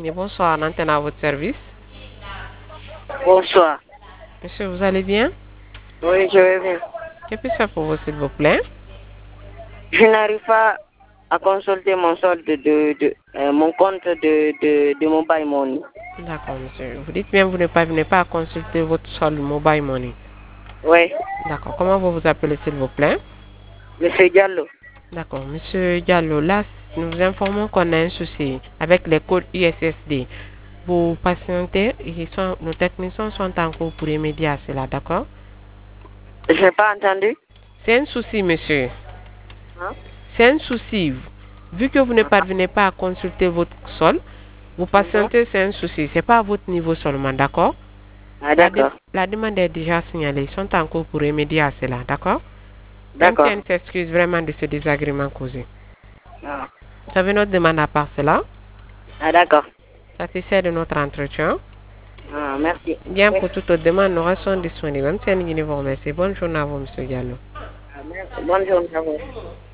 Et bonsoir, l'antenne à votre service. Bonsoir. Monsieur, vous allez bien? Oui, je vais bien. Que puis-je faire pour vous, s'il vous plaît? Je n'arrive pas à consulter mon solde mon compte de mobile money. D'accord, monsieur. Vous dites bien que vous ne parvenez pas à consulter votre solde mobile money. Oui, D'accord. Comment vous vous appelez, s'il vous plaît? Monsieur Diallo. D'accord. Monsieur Diallo, là, nous vous informons qu'on a un souci avec les codes USSD. Vous patientez, nos techniciens sont en cours pour remédier à cela, d'accord? Je n'ai pas entendu. C'est un souci, monsieur. Hein? C'est un souci. Vu que vous ne parvenez pas à consulter votre solde, vous Mhm. patientez, c'est un souci. Ce n'est pas à votre niveau seulement, d'accord? Ah, d'accord. La demande est déjà signalée. Ils sont en cours pour remédier à cela, d'accord? D'accord. MTN s'excuse vraiment de ce désagrément causé. Ah, Vous avez notre demande à part cela? ah, d'accord. Satisfait de notre entretien? Ah, merci. Bien, Oui. pour toute autre demande, nous restons disponibles. MTN vous remercie. Bonne journée à vous, monsieur Diallo. Ah, merci. Bonne journée à vous.